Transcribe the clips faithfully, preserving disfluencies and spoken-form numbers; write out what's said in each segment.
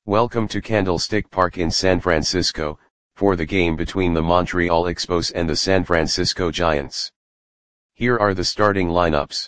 Welcome to Candlestick Park in San Francisco, for the game between the Montreal Expos and the San Francisco Giants. Here are the starting lineups.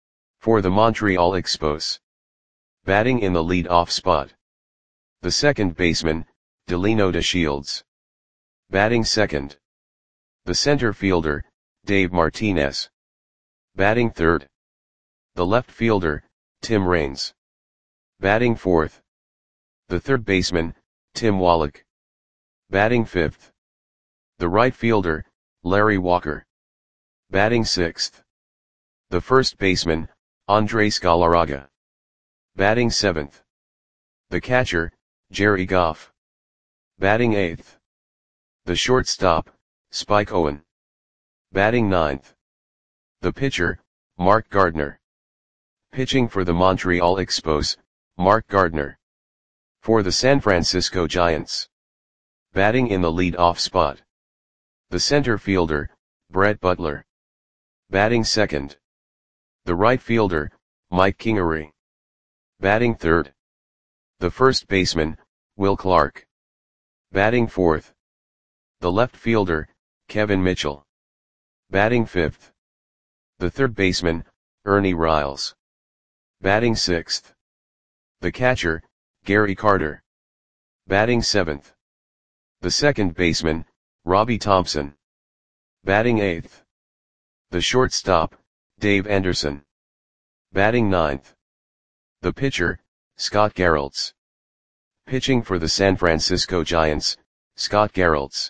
For the Montreal Expos. Batting in the lead-off spot. The second baseman, Delino DeShields. Batting second. The center fielder, Dave Martinez. Batting third. The left fielder, Tim Raines. Batting fourth. The third baseman, Tim Wallach. Batting fifth. The right fielder, Larry Walker. Batting sixth. The first baseman, Andres Galarraga. Batting seventh. The catcher, Jerry Goff. Batting eighth. The shortstop, Spike Owen. Batting ninth. The pitcher, Mark Gardner. Pitching for the Montreal Expos, Mark Gardner. For the San Francisco Giants. Batting in the lead-off spot. The center fielder, Brett Butler. Batting second. The right fielder, Mike Kingery. Batting third. The first baseman, Will Clark. Batting fourth. The left fielder, Kevin Mitchell. Batting fifth. The third baseman, Ernie Riles. Batting sixth. The catcher, Gary Carter. Batting seventh. The second baseman, Robbie Thompson. Batting eighth. The shortstop, Dave Anderson. Batting ninth. The pitcher, Scott Geraltz. Pitching for the San Francisco Giants, Scott Geraltz.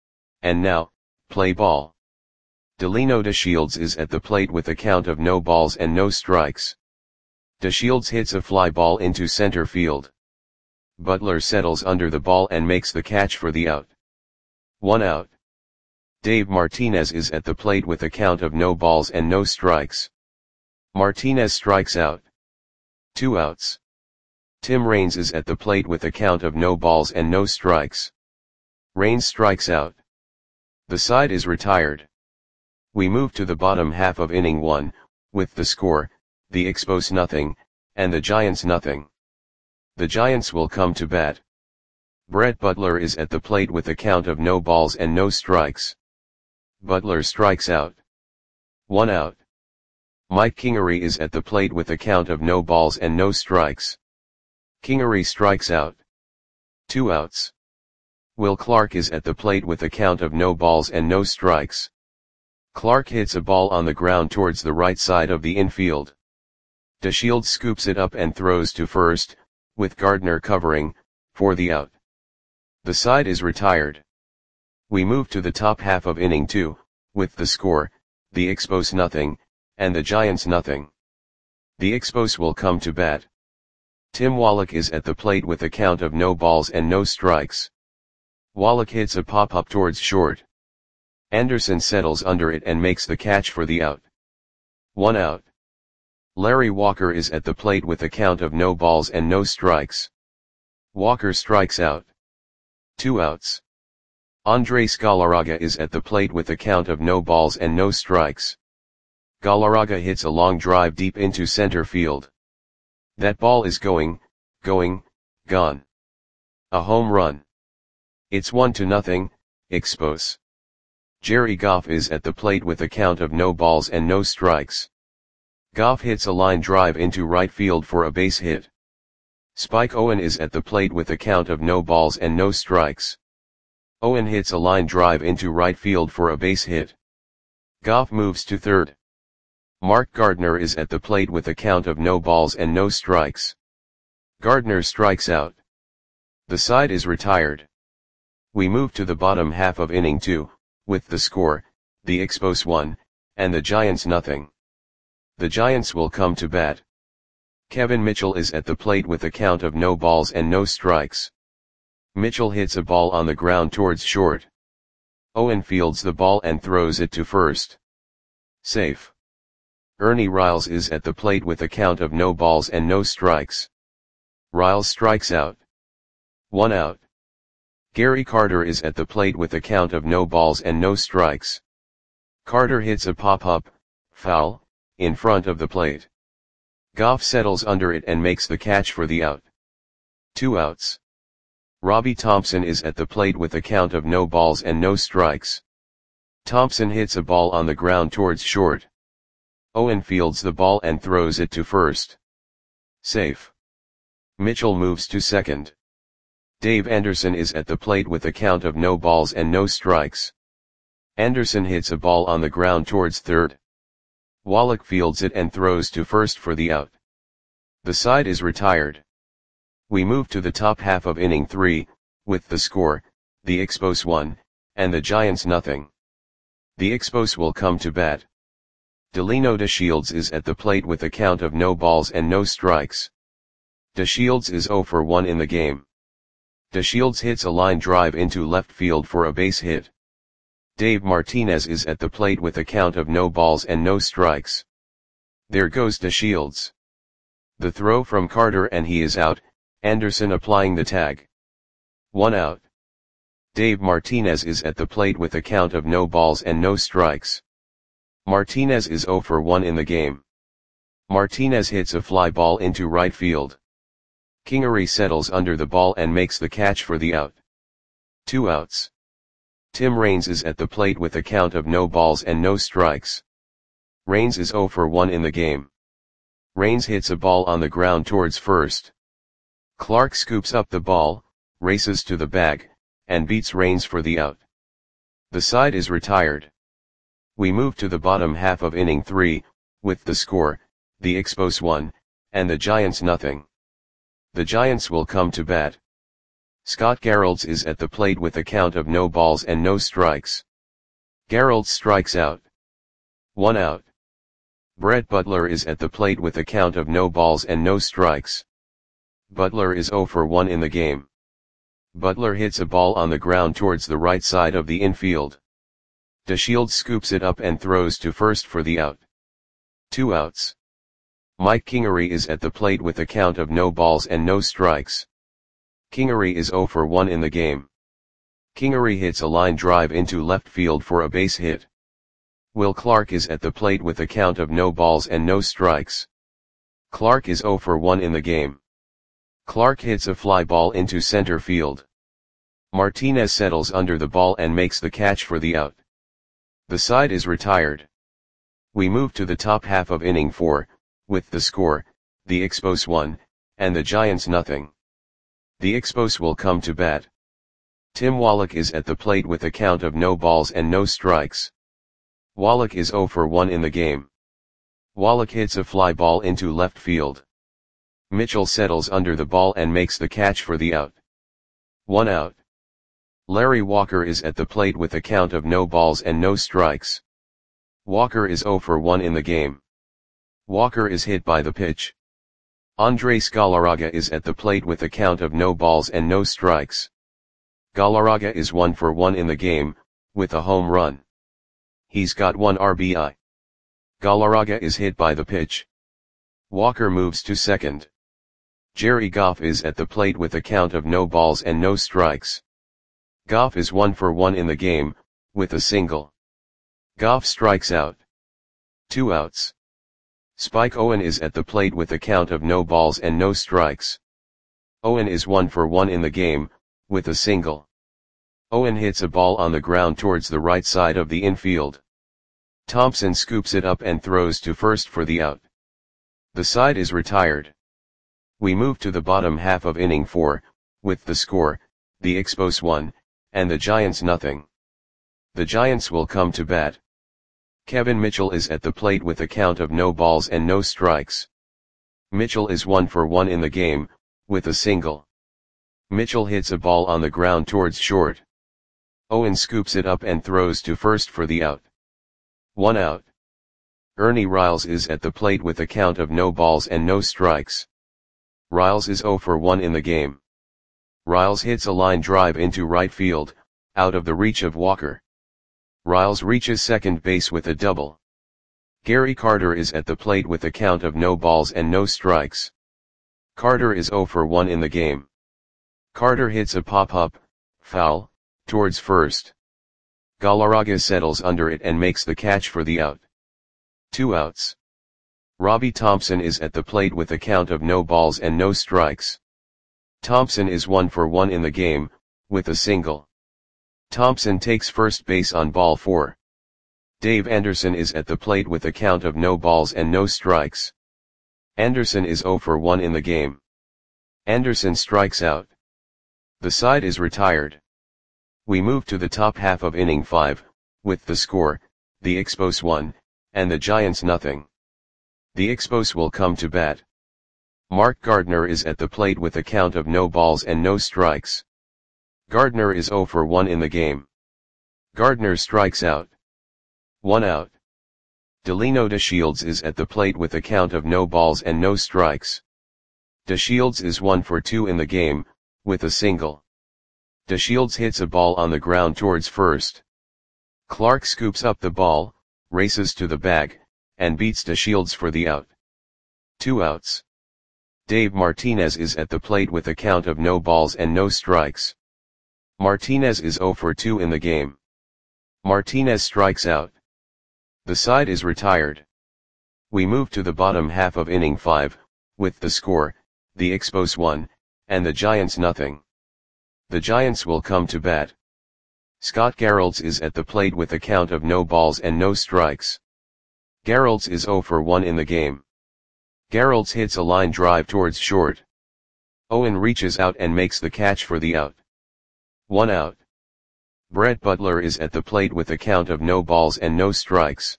And now, play ball. Delino DeShields is at the plate with a count of no balls and no strikes. DeShields hits a fly ball into center field. Butler settles under the ball and makes the catch for the out. One out. Dave Martinez is at the plate with a count of no balls and no strikes. Martinez strikes out. Two outs. Tim Raines is at the plate with a count of no balls and no strikes. Raines strikes out. The side is retired. We move to the bottom half of inning one, with the score, the Expos nothing, and the Giants nothing. The Giants will come to bat. Brett Butler is at the plate with a count of no balls and no strikes. Butler strikes out. One out. Mike Kingery is at the plate with a count of no balls and no strikes. Kingery strikes out. Two outs. Will Clark is at the plate with a count of no balls and no strikes. Clark hits a ball on the ground towards the right side of the infield. DeShields scoops it up and throws to first, with Gardner covering, for the out. The side is retired. We move to the top half of inning two, with the score, the Expos nothing, and the Giants nothing. The Expos will come to bat. Tim Wallach is at the plate with a count of no balls and no strikes. Wallach hits a pop-up towards short. Anderson settles under it and makes the catch for the out. One out. Larry Walker is at the plate with a count of no balls and no strikes. Walker strikes out. Two outs. Andres Galarraga is at the plate with a count of no balls and no strikes. Galarraga hits a long drive deep into center field. That ball is going, going, gone. A home run. It's one to nothing, Expos. Jerry Goff is at the plate with a count of no balls and no strikes. Goff hits a line drive into right field for a base hit. Spike Owen is at the plate with a count of no balls and no strikes. Owen hits a line drive into right field for a base hit. Goff moves to third. Mark Gardner is at the plate with a count of no balls and no strikes. Gardner strikes out. The side is retired. We move to the bottom half of inning two, with the score, the Expos one, and the Giants nothing. The Giants will come to bat. Kevin Mitchell is at the plate with a count of no balls and no strikes. Mitchell hits a ball on the ground towards short. Owen fields the ball and throws it to first. Safe. Ernie Riles is at the plate with a count of no balls and no strikes. Riles strikes out. One out. Gary Carter is at the plate with a count of no balls and no strikes. Carter hits a pop-up, foul, in front of the plate. Goff settles under it and makes the catch for the out. Two outs. Robbie Thompson is at the plate with a count of no balls and no strikes. Thompson hits a ball on the ground towards short. Owen fields the ball and throws it to first. Safe. Mitchell moves to second. Dave Anderson is at the plate with a count of no balls and no strikes. Anderson hits a ball on the ground towards third. Wallach fields it and throws to first for the out. The side is retired. We move to the top half of inning three, with the score, the Expos one, and the Giants nothing. The Expos will come to bat. Delino DeShields is at the plate with a count of no balls and no strikes. DeShields is zero for one in the game. DeShields hits a line drive into left field for a base hit. Dave Martinez is at the plate with a count of no balls and no strikes. There goes DeShields. The throw from Carter and he is out, Anderson applying the tag. One out. Dave Martinez is at the plate with a count of no balls and no strikes. Martinez is zero for one in the game. Martinez hits a fly ball into right field. Kingery settles under the ball and makes the catch for the out. Two outs. Tim Raines is at the plate with a count of no balls and no strikes. Raines is zero for one in the game. Raines hits a ball on the ground towards first. Clark scoops up the ball, races to the bag, and beats Raines for the out. The side is retired. We move to the bottom half of inning three, with the score, the Expos one, and the Giants nothing. The Giants will come to bat. Scott Garrelds is at the plate with a count of no balls and no strikes. Garrelds strikes out. One out. Brett Butler is at the plate with a count of no balls and no strikes. Butler is zero for one in the game. Butler hits a ball on the ground towards the right side of the infield. DeShields scoops it up and throws to first for the out. Two outs. Mike Kingery is at the plate with a count of no balls and no strikes. Kingery is zero for one in the game. Kingery hits a line drive into left field for a base hit. Will Clark is at the plate with a count of no balls and no strikes. Clark is zero for one in the game. Clark hits a fly ball into center field. Martinez settles under the ball and makes the catch for the out. The side is retired. We move to the top half of inning four, with the score, the Expos one, and the Giants nothing. The Expos will come to bat. Tim Wallach is at the plate with a count of no balls and no strikes. Wallach is zero for one in the game. Wallach hits a fly ball into left field. Mitchell settles under the ball and makes the catch for the out. One out. Larry Walker is at the plate with a count of no balls and no strikes. Walker is zero for one in the game. Walker is hit by the pitch. Andres Galarraga is at the plate with a count of no balls and no strikes. Galarraga is one for one in the game, with a home run. He's got one R B I. Galarraga is hit by the pitch. Walker moves to second. Jerry Goff is at the plate with a count of no balls and no strikes. Goff is one for one in the game, with a single. Goff strikes out. Two outs. Spike Owen is at the plate with a count of no balls and no strikes. Owen is one for one in the game, with a single. Owen hits a ball on the ground towards the right side of the infield. Thompson scoops it up and throws to first for the out. The side is retired. We move to the bottom half of inning four, with the score, the Expos one, and the Giants nothing. The Giants will come to bat. Kevin Mitchell is at the plate with a count of no balls and no strikes. Mitchell is one for one in the game, with a single. Mitchell hits a ball on the ground towards short. Owen scoops it up and throws to first for the out. One out. Ernie Riles is at the plate with a count of no balls and no strikes. Riles is zero for one in the game. Riles hits a line drive into right field, out of the reach of Walker. Riles reaches second base with a double. Gary Carter is at the plate with a count of no balls and no strikes. Carter is zero for one in the game. Carter hits a pop-up, foul, towards first. Galarraga settles under it and makes the catch for the out. Two outs. Robbie Thompson is at the plate with a count of no balls and no strikes. Thompson is one for one in the game, with a single. Thompson takes first base on ball four. Dave Anderson is at the plate with a count of no balls and no strikes. Anderson is zero for one in the game. Anderson strikes out. The side is retired. We move to the top half of inning five, with the score, the Expos one, and the Giants nothing. The Expos will come to bat. Mark Gardner is at the plate with a count of no balls and no strikes. Gardner is zero for one in the game. Gardner strikes out. One out. Delino DeShields is at the plate with a count of no balls and no strikes. DeShields is one for two in the game, with a single. DeShields hits a ball on the ground towards first. Clark scoops up the ball, races to the bag, and beats DeShields for the out. Two outs. Dave Martinez is at the plate with a count of no balls and no strikes. Martinez is zero for two in the game. Martinez strikes out. The side is retired. We move to the bottom half of inning five, with the score, the Expos one, and the Giants nothing. The Giants will come to bat. Scott Garrelts is at the plate with a count of no balls and no strikes. Garrelts is zero for one in the game. Garrelts hits a line drive towards short. Owen reaches out and makes the catch for the out. One out. Brett Butler is at the plate with a count of no balls and no strikes.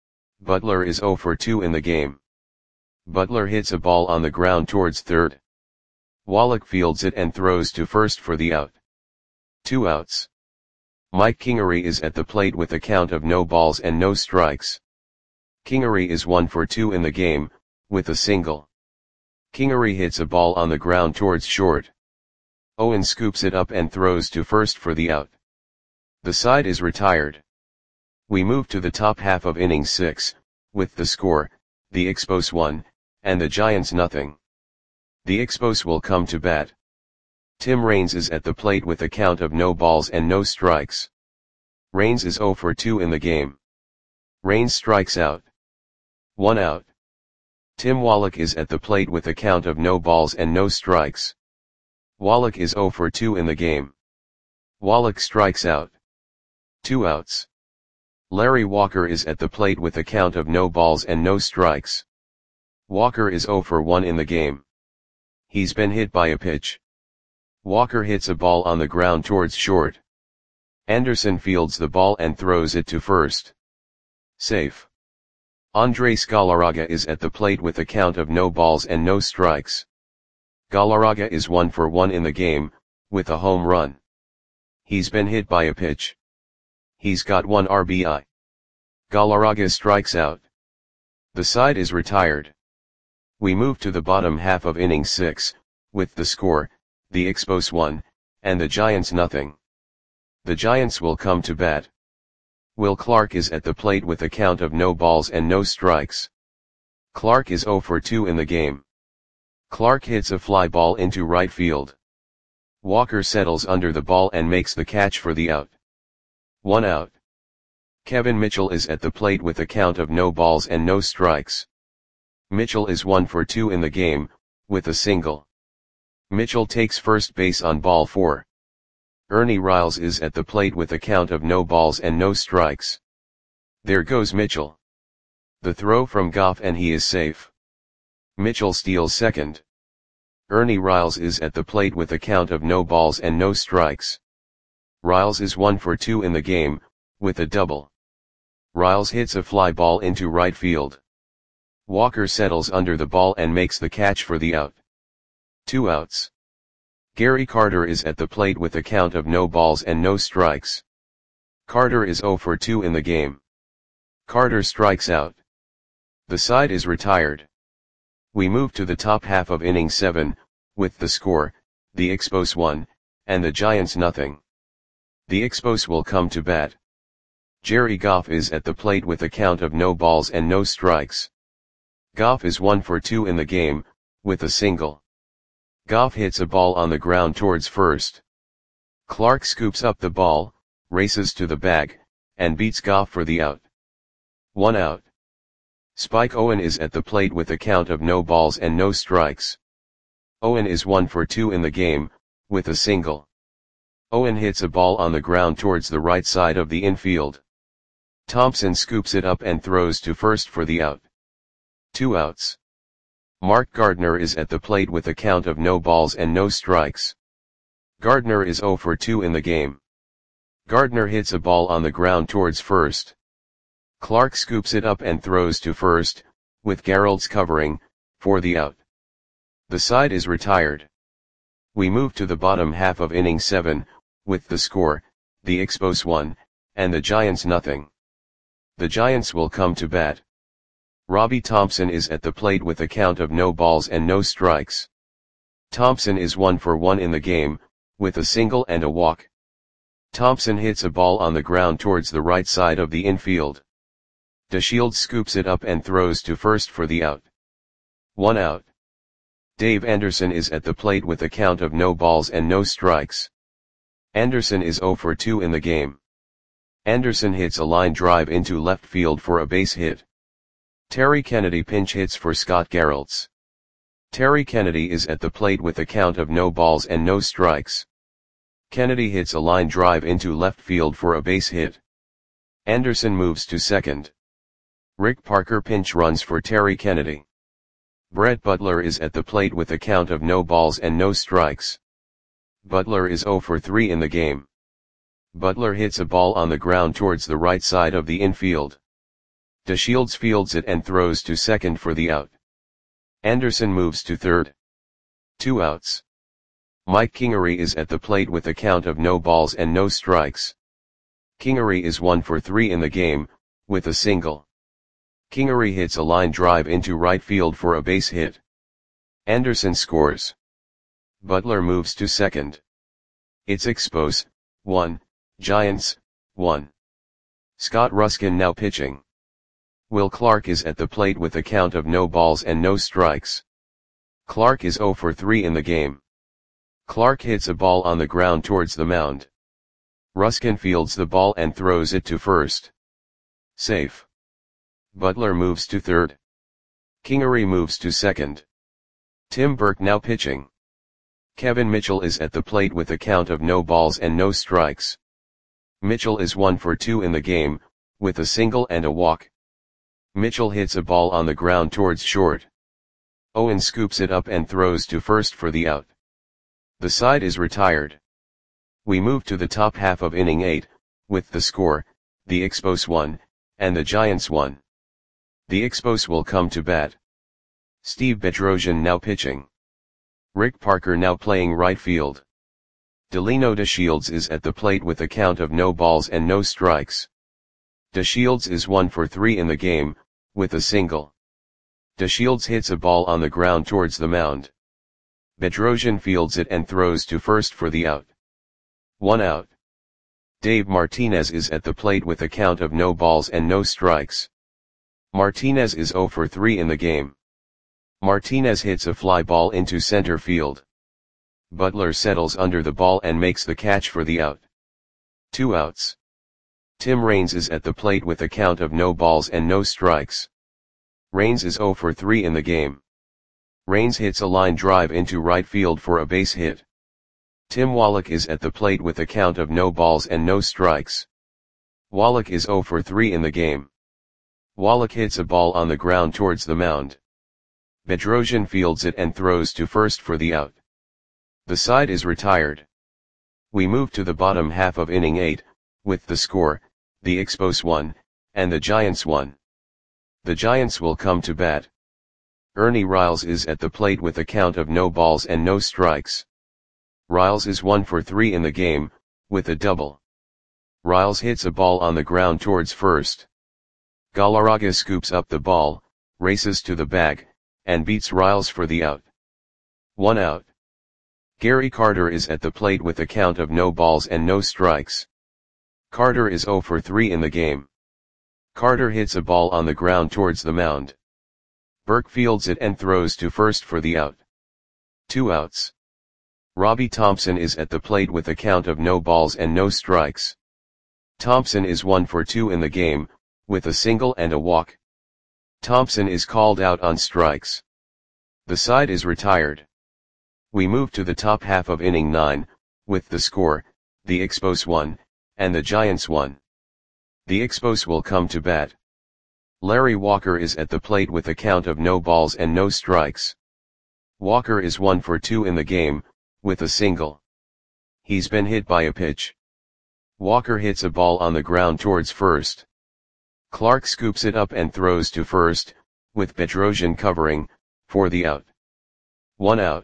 Butler is zero for two in the game. Butler hits a ball on the ground towards third. Wallach fields it and throws to first for the out. Two outs. Mike Kingery is at the plate with a count of no balls and no strikes. Kingery is one for two in the game, with a single. Kingery hits a ball on the ground towards short. Owen scoops it up and throws to first for the out. The side is retired. We move to the top half of inning six, with the score, the Expos one, and the Giants nothing. The Expos will come to bat. Tim Raines is at the plate with a count of no balls and no strikes. Raines is zero for two in the game. Raines strikes out. One out. Tim Wallach is at the plate with a count of no balls and no strikes. Wallach is zero for two in the game. Wallach strikes out. Two outs. Larry Walker is at the plate with a count of no balls and no strikes. Walker is zero for one in the game. He's been hit by a pitch. Walker hits a ball on the ground towards short. Anderson fields the ball and throws it to first. Safe. Andres Galarraga is at the plate with a count of no balls and no strikes. Galarraga is one for one in the game, with a home run. He's been hit by a pitch. He's got one R B I. Galarraga strikes out. The side is retired. We move to the bottom half of inning six, with the score, the Expos one, and the Giants nothing. The Giants will come to bat. Will Clark is at the plate with a count of no balls and no strikes. Clark is zero for two in the game. Clark hits a fly ball into right field. Walker settles under the ball and makes the catch for the out. One out. Kevin Mitchell is at the plate with a count of no balls and no strikes. Mitchell is one for two in the game, with a single. Mitchell takes first base on ball four. Ernie Riles is at the plate with a count of no balls and no strikes. There goes Mitchell. The throw from Goff and he is safe. Mitchell steals second. Ernie Riles is at the plate with a count of no balls and no strikes. Riles is one for two in the game, with a double. Riles hits a fly ball into right field. Walker settles under the ball and makes the catch for the out. Two outs. Gary Carter is at the plate with a count of no balls and no strikes. Carter is zero for two in the game. Carter strikes out. The side is retired. We move to the top half of inning seven, with the score, the Expos one, and the Giants nothing. The Expos will come to bat. Jerry Goff is at the plate with a count of no balls and no strikes. Goff is one for two in the game, with a single. Goff hits a ball on the ground towards first. Clark scoops up the ball, races to the bag, and beats Goff for the out. One out. Spike Owen is at the plate with a count of no balls and no strikes. Owen is one for two in the game, with a single. Owen hits a ball on the ground towards the right side of the infield. Thompson scoops it up and throws to first for the out. Two outs. Mark Gardner is at the plate with a count of no balls and no strikes. Gardner is zero for two in the game. Gardner hits a ball on the ground towards first. Clark scoops it up and throws to first, with Geralds covering, for the out. The side is retired. We move to the bottom half of inning seven, with the score, the Expos one, and the Giants nothing. The Giants will come to bat. Robbie Thompson is at the plate with a count of no balls and no strikes. Thompson is one for one in the game, with a single and a walk. Thompson hits a ball on the ground towards the right side of the infield. DeShields scoops it up and throws to first for the out. One out. Dave Anderson is at the plate with a count of no balls and no strikes. Anderson is zero for two in the game. Anderson hits a line drive into left field for a base hit. Terry Kennedy pinch hits for Scott Geralds. Terry Kennedy is at the plate with a count of no balls and no strikes. Kennedy hits a line drive into left field for a base hit. Anderson moves to second. Rick Parker pinch runs for Terry Kennedy. Brett Butler is at the plate with a count of no balls and no strikes. Butler is zero for three in the game. Butler hits a ball on the ground towards the right side of the infield. DeShields fields it and throws to second for the out. Anderson moves to third. Two outs. Mike Kingery is at the plate with a count of no balls and no strikes. Kingery is one for three in the game, with a single. Kingery hits a line drive into right field for a base hit. Anderson scores. Butler moves to second. It's Expos, one, Giants, one. Scott Ruskin now pitching. Will Clark is at the plate with a count of no balls and no strikes. Clark is zero for three in the game. Clark hits a ball on the ground towards the mound. Ruskin fields the ball and throws it to first. Safe. Butler moves to third. Kingery moves to second. Tim Burke now pitching. Kevin Mitchell is at the plate with a count of no balls and no strikes. Mitchell is one for two in the game, with a single and a walk. Mitchell hits a ball on the ground towards short. Owen scoops it up and throws to first for the out. The side is retired. We move to the top half of inning eight, with the score, the Expos one, and the Giants one. The Expos will come to bat. Steve Bedrosian now pitching. Rick Parker now playing right field. Delino DeShields is at the plate with a count of no balls and no strikes. DeShields is one for three in the game, with a single. DeShields hits a ball on the ground towards the mound. Bedrosian fields it and throws to first for the out. One out. Dave Martinez is at the plate with a count of no balls and no strikes. Martinez is zero for three in the game. Martinez hits a fly ball into center field. Butler settles under the ball and makes the catch for the out. Two outs. Tim Raines is at the plate with a count of no balls and no strikes. Raines is zero for three in the game. Raines hits a line drive into right field for a base hit. Tim Wallach is at the plate with a count of no balls and no strikes. Wallach is zero for three in the game. Wallach hits a ball on the ground towards the mound. Bedrosian fields it and throws to first for the out. The side is retired. We move to the bottom half of inning eight, with the score, the Expos one, and the Giants one. The Giants will come to bat. Ernie Riles is at the plate with a count of no balls and no strikes. Riles is one for three in the game, with a double. Riles hits a ball on the ground towards first. Galarraga scoops up the ball, races to the bag, and beats Riles for the out. One out. Gary Carter is at the plate with a count of no balls and no strikes. Carter is zero for three in the game. Carter hits a ball on the ground towards the mound. Burke fields it and throws to first for the out. Two outs. Robbie Thompson is at the plate with a count of no balls and no strikes. Thompson is one for two in the game, with a single and a walk. Thompson is called out on strikes. The side is retired. We move to the top half of inning nine, with the score, the Expos one, and the Giants one. The Expos will come to bat. Larry Walker is at the plate with a count of no balls and no strikes. Walker is one for two in the game, with a single. He's been hit by a pitch. Walker hits a ball on the ground towards first. Clark scoops it up and throws to first, with Bedrosian covering, for the out. One out.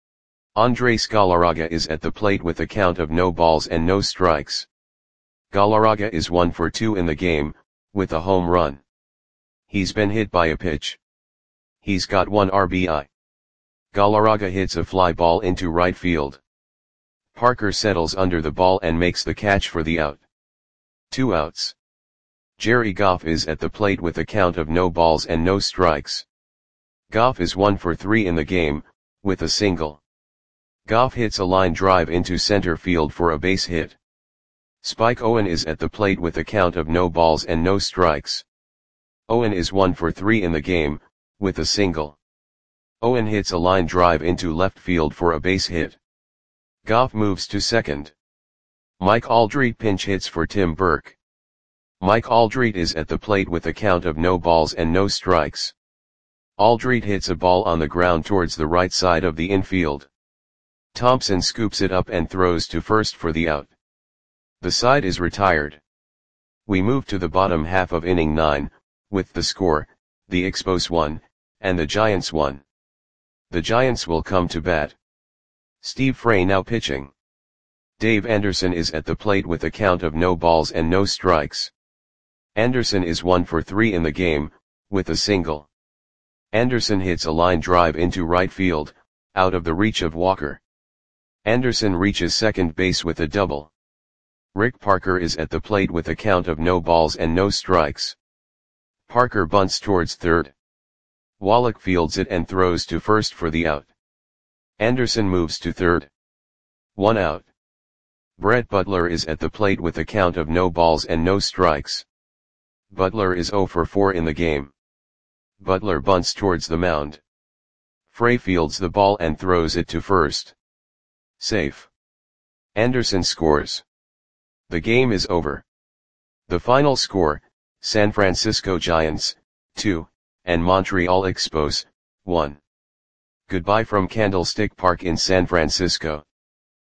Andres Galarraga is at the plate with a count of no balls and no strikes. Galarraga is one for two in the game, with a home run. He's been hit by a pitch. He's got one R B I. Galarraga hits a fly ball into right field. Parker settles under the ball and makes the catch for the out. Two outs. Jerry Goff is at the plate with a count of no balls and no strikes. Goff is one for three in the game, with a single. Goff hits a line drive into center field for a base hit. Spike Owen is at the plate with a count of no balls and no strikes. Owen is one for three in the game, with a single. Owen hits a line drive into left field for a base hit. Goff moves to second. Mike Aldrete pinch hits for Tim Burke. Mike Aldrete is at the plate with a count of no balls and no strikes. Aldrete hits a ball on the ground towards the right side of the infield. Thompson scoops it up and throws to first for the out. The side is retired. We move to the bottom half of inning nine, with the score, the Expos one, and the Giants one. The Giants will come to bat. Steve Frey now pitching. Dave Anderson is at the plate with a count of no balls and no strikes. Anderson is one for three in the game, with a single. Anderson hits a line drive into right field, out of the reach of Walker. Anderson reaches second base with a double. Rick Parker is at the plate with a count of no balls and no strikes. Parker bunts towards third. Wallach fields it and throws to first for the out. Anderson moves to third. One out. Brett Butler is at the plate with a count of no balls and no strikes. Butler is zero for four in the game. Butler bunts towards the mound. Frey fields the ball and throws it to first. Safe. Anderson scores. The game is over. The final score, San Francisco Giants, two, and Montreal Expos, one. Goodbye from Candlestick Park in San Francisco.